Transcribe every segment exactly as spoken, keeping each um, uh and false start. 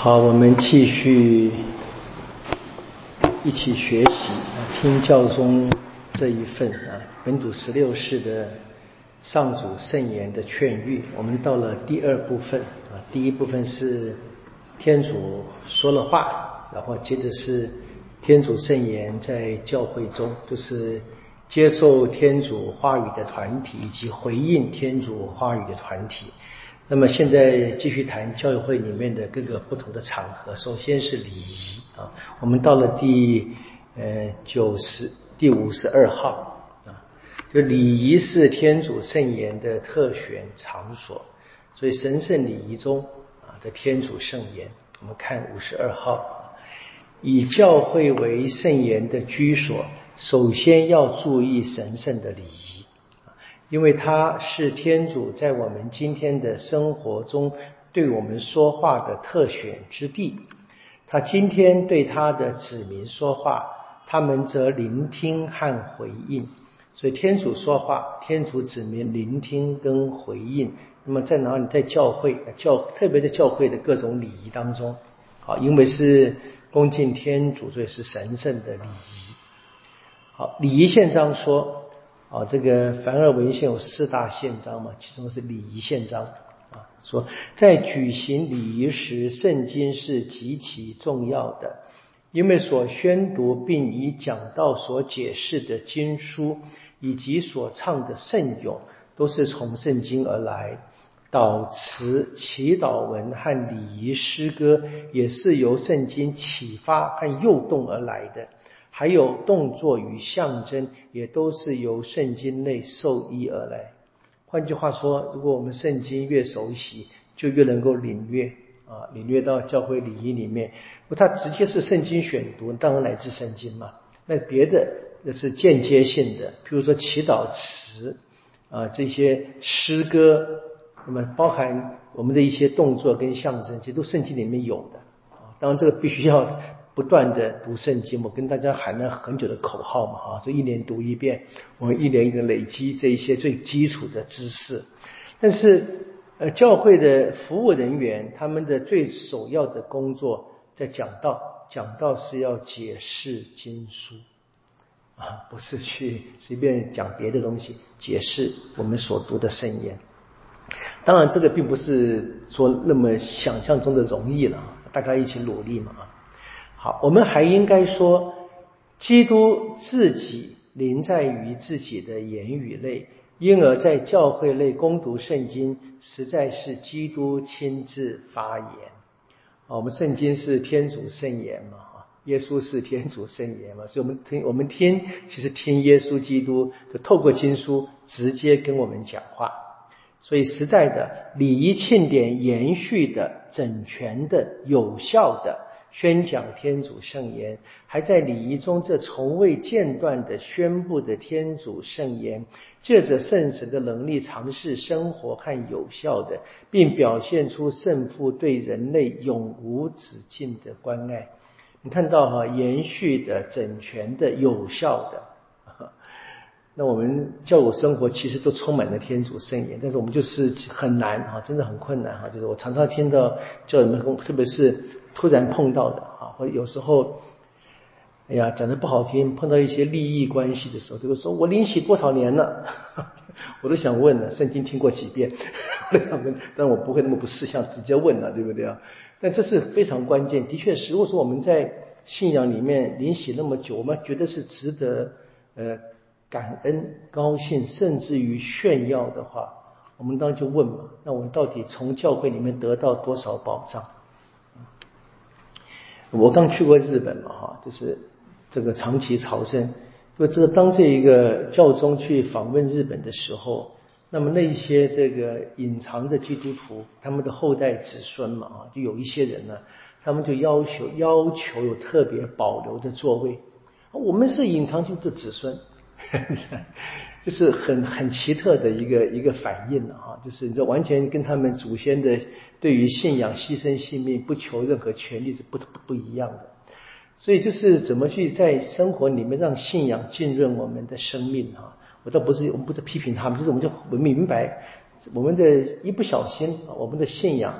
好，我们继续一起学习听教宗这一份啊，本笃十六世的上主圣言的劝谕。我们到了第二部分啊，第一部分是天主说了话，然后接着是天主圣言在教会中，就是接受天主话语的团体以及回应天主话语的团体。那么现在继续谈教会里面的各个不同的场合。首先是礼仪啊，我们到了第呃九十第五十二号啊，就礼仪是天主圣言的特选场所，所以神圣礼仪中啊的天主圣言，我们看五十二号，以教会为圣言的居所，首先要注意神圣的礼仪。因为它是天主在我们今天的生活中对我们说话的特选之地。他今天对他的子民说话，他们则聆听和回应。所以天主说话，天主子民聆听跟回应。那么在哪里？在教会，教特别在教会的各种礼仪当中，好，因为是恭敬天主，所以是神圣的礼仪。好，礼仪宪章说啊，这个凡尔文献有四大宪章嘛，其中是礼仪宪章啊，说在举行礼仪时，圣经是极其重要的，因为所宣读并以讲道所解释的经书，以及所唱的圣咏，都是从圣经而来。祷词、祈祷文和礼仪诗歌也是由圣经启发和诱动而来的。还有动作与象征也都是由圣经内受益而来。换句话说，如果我们圣经越熟悉，就越能够领略啊，领略到教会礼仪里面。它直接是圣经选读，当然来自圣经嘛。那别的那是间接性的，譬如说祈祷词啊，这些诗歌，那么包含我们的一些动作跟象征，其实都圣经里面有的啊。当然这个必须要不断的读圣经，我跟大家喊了很久的口号嘛，哈，这一年读一遍，我们一年一年累积这一些最基础的知识。但是，呃，教会的服务人员他们的最首要的工作在讲道，讲道是要解释经书啊，不是去随便讲别的东西，解释我们所读的圣言。当然，这个并不是说那么想象中的容易了，大家一起努力嘛。好，我们还应该说，基督自己临在于自己的言语内，因而在教会内攻读圣经，实在是基督亲自发言。我们圣经是天主圣言嘛，耶稣是天主圣言嘛，所以我们听，我们听，其实听耶稣基督就透过经书直接跟我们讲话。所以时代的礼仪庆典延续的、整全的、有效的宣讲天主圣言，还在礼仪中这从未间断的宣布的天主圣言，借着圣神的能力尝试生活和有效的，并表现出圣父对人类永无止境的关爱。你看到哈，延续的、整全的、有效的。那我们教友生活其实都充满了天主圣言，但是我们就是很难啊，真的很困难哈。就是我常常听到教友们，特别是突然碰到的啊，或者有时候，哎呀，讲的不好听，碰到一些利益关系的时候，就会说我领洗多少年了，我都想问了，圣经听过几遍？但我不会那么不识相直接问了，对不对啊？但这是非常关键，的确是，如果说我们在信仰里面领洗那么久，我们觉得是值得呃。感恩、高兴，甚至于炫耀的话，我们当然就问嘛，那我们到底从教会里面得到多少保障？我刚去过日本嘛，哈，就是这个长期朝圣，就这当这一个教宗去访问日本的时候，那么那些这个隐藏的基督徒，他们的后代子孙嘛，啊，就有一些人呢，他们就要求要求有特别保留的座位，我们是隐藏基督的子孙。就是很很奇特的一个一个反应了哈，就是这完全跟他们祖先的对于信仰牺牲性命不求任何权利是不不不一样的。所以就是怎么去在生活里面让信仰浸润我们的生命哈。我倒不是我们不是批评他们，就是我们就明白我们的一不小心，我们的信仰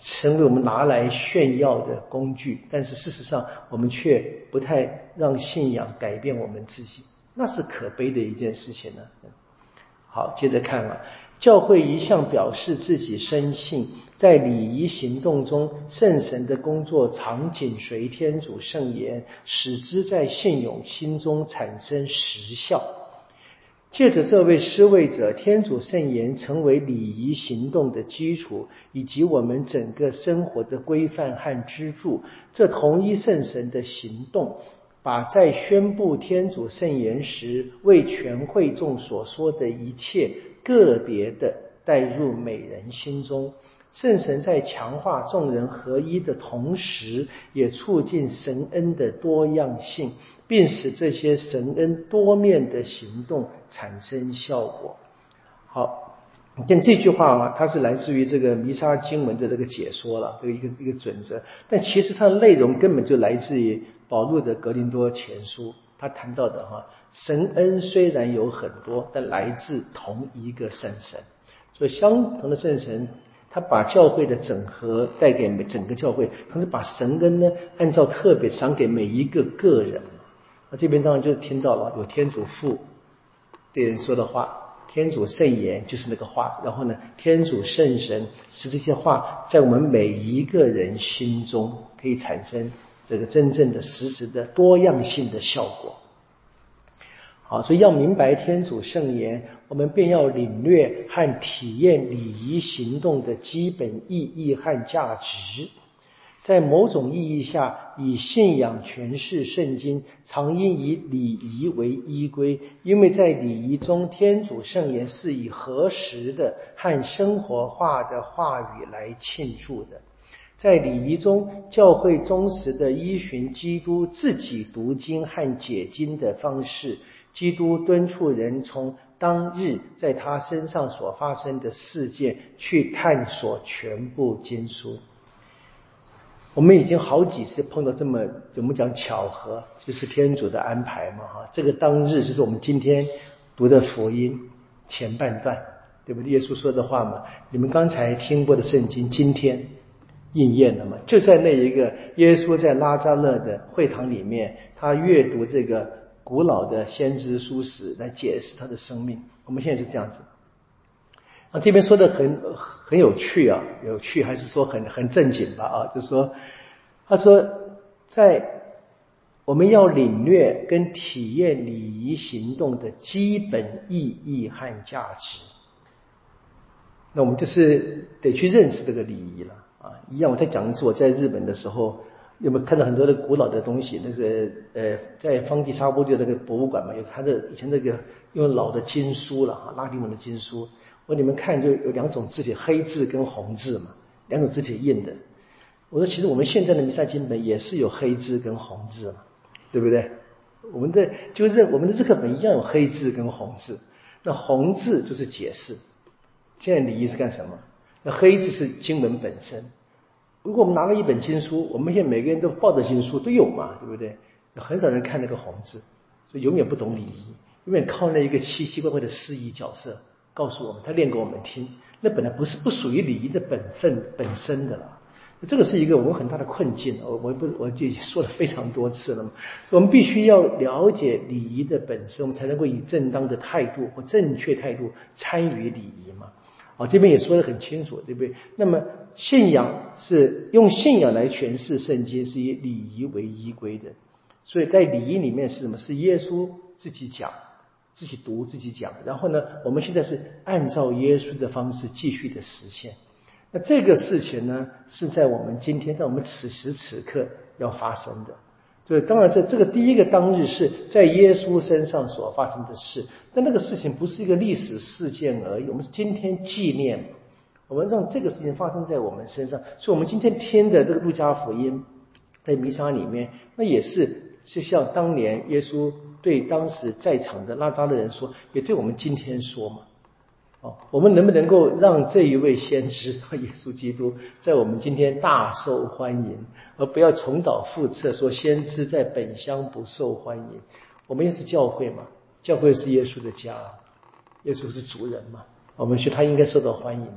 成为我们拿来炫耀的工具，但是事实上我们却不太让信仰改变我们自己，那是可悲的一件事情呢。好，接着看啊，教会一向表示自己深信，在礼仪行动中，圣神的工作常紧随天主圣言，使之在信友心中产生实效。借着这位施位者，天主圣言成为礼仪行动的基础，以及我们整个生活的规范和支柱。这同一圣神的行动，把在宣布天主圣言时为全会众所说的一切个别的带入每人心中。圣神在强化众人合一的同时，也促进神恩的多样性，并使这些神恩多面的行动产生效果。好，你看这句话啊，它是来自于这个弥撒经文的这个解说了，这个一个一个准则，但其实它的内容根本就来自于保禄的格林多前书，他谈到的哈，神恩虽然有很多，但来自同一个圣神，所以相同的圣神，他把教会的整合带给每整个教会，同时把神恩呢按照特别赏给每一个个人。那这边当然就听到了有天主父对人说的话，天主圣言就是那个话，然后呢，天主圣神使这些话在我们每一个人心中可以产生这个真正的实质的多样性的效果。好，所以要明白天主圣言，我们便要领略和体验礼仪行动的基本意义和价值。在某种意义下，以信仰诠释圣经，常应以礼仪为依归，因为在礼仪中，天主圣言是以合时的和生活化的话语来庆祝的。在礼仪中，教会忠实地依循基督自己读经和解经的方式，基督敦促人从当日在他身上所发生的事件去探索全部经书。我们已经好几次碰到这么怎么讲巧合，就是天主的安排嘛哈。这个当日就是我们今天读的福音前半段，对不对？耶稣说的话嘛，你们刚才听过的圣经今天应验了嘛？就在那一个耶稣在拉扎勒的会堂里面，他阅读这个古老的先知书史来解释他的生命。我们现在是这样子。啊，这边说的很很有趣啊，有趣还是说很很正经吧啊？就是说，他说在我们要领略跟体验礼仪行动的基本意义和价值，那我们就是得去认识这个礼仪了啊。一样，我再讲一次，我在日本的时候有没有看到很多的古老的东西？那个呃，在方济沙波就那个博物馆嘛，有他的以前那个用老的经书了啊，拉丁文的经书。我你们看就有两种字体，黑字跟红字嘛，两种字体印的。我说其实我们现在的弥撒经本也是有黑字跟红字嘛，对不对？我们的就是我们的这个本一样有黑字跟红字，那红字就是解释。现在礼仪是干什么？那黑字是经文本身。如果我们拿了一本经书，我们现在每个人都抱着经书都有嘛，对不对？很少人看那个红字，所以永远不懂礼仪，永远靠那一个奇奇怪怪的示意角色告诉我们，他念给我们听，那本来不是不属于礼仪的本分本身的了。这个是一个我们很大的困境，我我不我就说了非常多次了嘛。我们必须要了解礼仪的本身，我们才能够以正当的态度或正确态度参与礼仪嘛。啊，这边也说得很清楚，对不对？那么信仰是用信仰来诠释圣经，是以礼仪为依归的。所以在礼仪里面是什么？是耶稣自己讲。自己读自己讲，然后呢，我们现在是按照耶稣的方式继续的实现。那这个事情呢，是在我们今天，在我们此时此刻要发生的。所以当然是这个第一个当日是在耶稣身上所发生的事，但那个事情不是一个历史事件而已，我们是今天纪念，我们让这个事情发生在我们身上。所以我们今天听的这个路加福音在弥撒里面，那也是就像当年耶稣对当时在场的拉扎勒人说，也对我们今天说嘛。哦，我们能不能够让这一位先知耶稣基督在我们今天大受欢迎，而不要重蹈覆辙说先知在本乡不受欢迎？我们也是教会嘛，教会是耶稣的家，耶稣是主人嘛，我们说他应该受到欢迎的。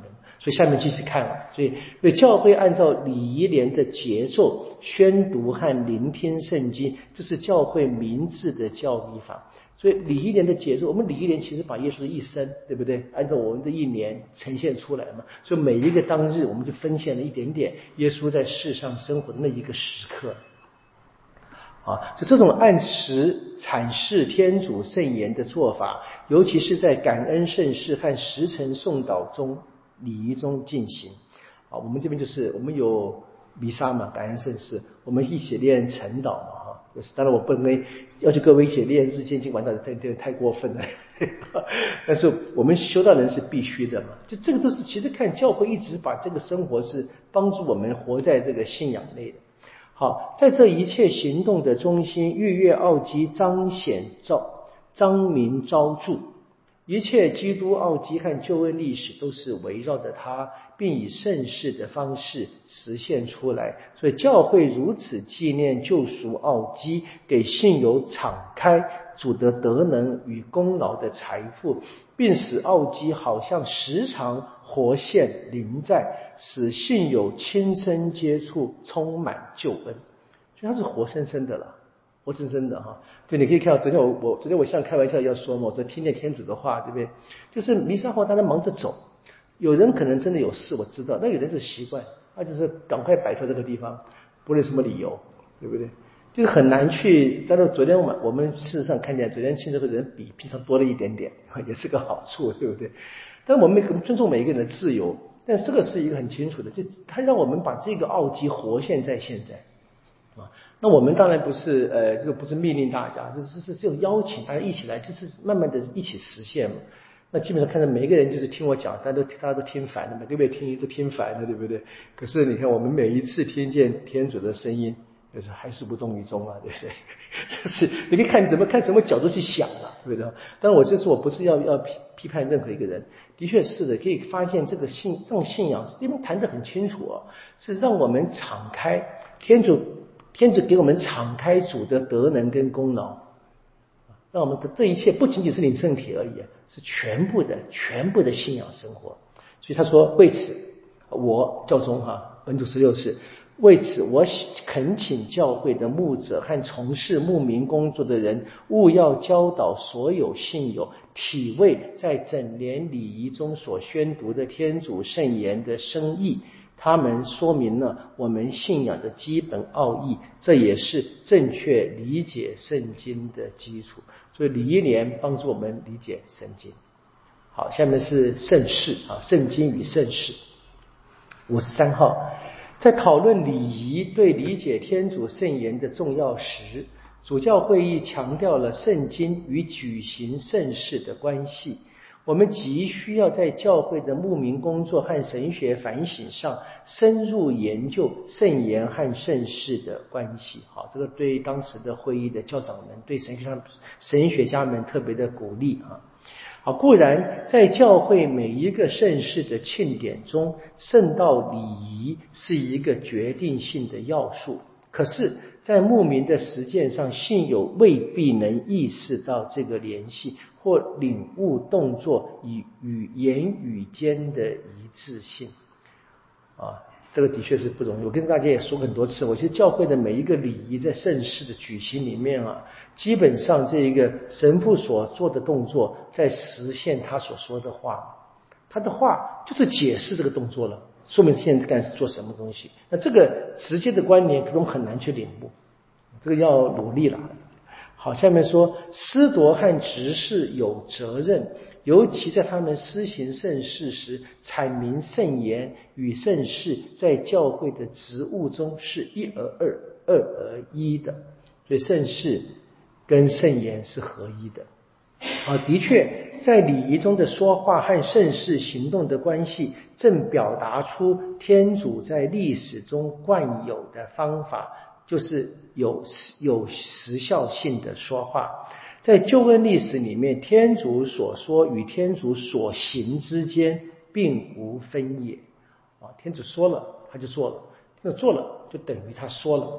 所以下面继续看了，所以所以教会按照礼仪年的节奏宣读和聆听圣经，这是教会明智的教义法。所以礼仪年的节奏，我们礼仪年其实把耶稣的一生，对不对？按照我们的一年呈现出来嘛。所以每一个当日，我们就分献了一点点耶稣在世上生活的那一个时刻。啊，就这种按时阐释天主圣言的做法，尤其是在感恩圣事和时辰诵祷中礼仪中进行。啊，我们这边就是我们有弥撒嘛，感恩圣事，我们一起念晨祷嘛，哈，就是当然我不能要求各位一起念日间经晚祷，太太过分了。但是我们修道人是必须的嘛，就这个都是其实看教会一直把这个生活是帮助我们活在这个信仰内的。好，在这一切行动的中心，逾越奥基彰显照彰明昭著，一切基督奥基和救恩历史都是围绕着它，并以圣事的方式实现出来。所以教会如此纪念救赎奥基，给信友敞开主的德能与功劳的财富，并使奥基好像时常活现临在，使信友亲身接触，充满救恩。所以它是活生生的了，活生生的哈。对，你可以看到，昨天我我昨天我像开玩笑要说嘛，我在听见天主的话，对不对？就是弥撒后大家忙着走，有人可能真的有事，我知道，那有人就习惯，他就是赶快摆脱这个地方，不论什么理由，对不对？就是很难去。当然，昨天我们事实上看见，昨天庆祝会人比平常多了一点点，也是个好处，对不对？但我们尊重每一个人的自由，但这个是一个很清楚的，就它让我们把这个奥基活现在现在啊。那我们当然不是呃，这个不是命令大家，就是是这种邀请大家一起来，就是慢慢的一起实现嘛。那基本上看到每一个人就是听我讲，大家都大家都听烦了，每个月听都听烦了，对不对？可是你看，我们每一次听见天主的声音，就是还是无动于衷啊，对不对？就是你可以看你怎么看什么角度去想啊，对不对？当然我这次我不是要要批批判任何一个人，的确是的，可以发现这个信这种信仰，因为谈得很清楚哦，是让我们敞开天主天主给我们敞开主的德能跟功劳，让我们的这一切不仅仅是领圣体而已，是全部的全部的信仰生活。所以他说，为此我教宗哈本笃十六世，为此我恳请教会的牧者和从事牧民工作的人，务要教导所有信友体味在整年礼仪中所宣读的天主圣言的深意，他们说明了我们信仰的基本奥义，这也是正确理解圣经的基础。所以礼仪年帮助我们理解圣经。好，下面是圣事啊，圣经与圣事。五十三号，在讨论礼仪对理解天主圣言的重要时，主教会议强调了圣经与举行圣事的关系。我们急需要在教会的牧民工作和神学反省上深入研究圣言和圣事的关系。好，这个对当时的会议的教长们、对神学上神学家们特别的鼓励啊。好，固然在教会每一个圣事的庆典中，圣道礼仪是一个决定性的要素，可是在牧民的实践上，信友未必能意识到这个联系，或领悟动作与与言语间的一致性啊，这个的确是不容易。我跟大家也说很多次，我觉得教会的每一个礼仪在圣事的举行里面啊，基本上这一个神父所做的动作在实现他所说的话，他的话就是解释这个动作了，说明现在干是做什么东西。那这个直接的关联可能很难去领悟，这个要努力了。好，下面说，司铎和执事有责任，尤其在他们施行圣事时，阐明圣言与圣事在教会的职务中是一而二，二而一的。所以圣事跟圣言是合一的。啊，的确，在礼仪中的说话和圣事行动的关系，正表达出天主在历史中惯有的方法，就是有有时效性的说话。在救恩历史里面，天主所说与天主所行之间并无分野啊，天主说了他就做了，天主做了就等于他说了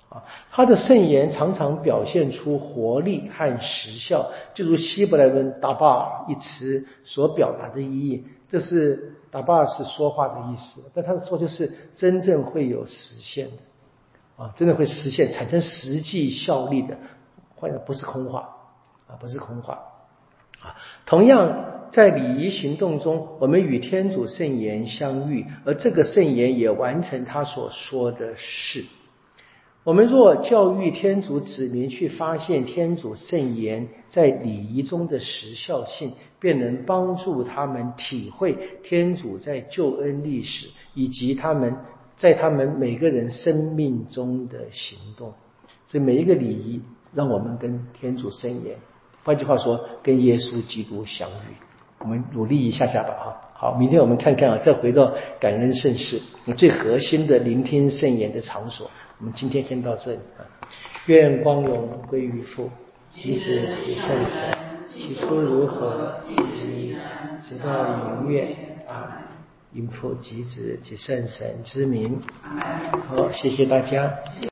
啊，他的圣言常常表现出活力和实效，就如希伯来文达巴尔一词所表达的意义。这是达巴尔是说话的意思，但他的说就是真正会有实现的啊，真的会实现，产生实际效力的，换不是空话啊，不是空话啊。同样，在礼仪行动中，我们与天主圣言相遇，而这个圣言也完成他所说的事。我们若教育天主子民去发现天主圣言在礼仪中的实效性，便能帮助他们体会天主在救恩历史以及他们在他们每个人生命中的行动。所以每一个礼仪让我们跟天主圣言，换句话说，跟耶稣基督相遇。我们努力一下下吧啊！好，明天我们看看啊，再回到感恩圣事，最核心的聆听圣言的场所。我们今天先到这里啊！愿光荣归于父、及子、及圣神，起初如何，今日依然，直到永远。阿们。因父及子及圣神之名。好，谢谢大家。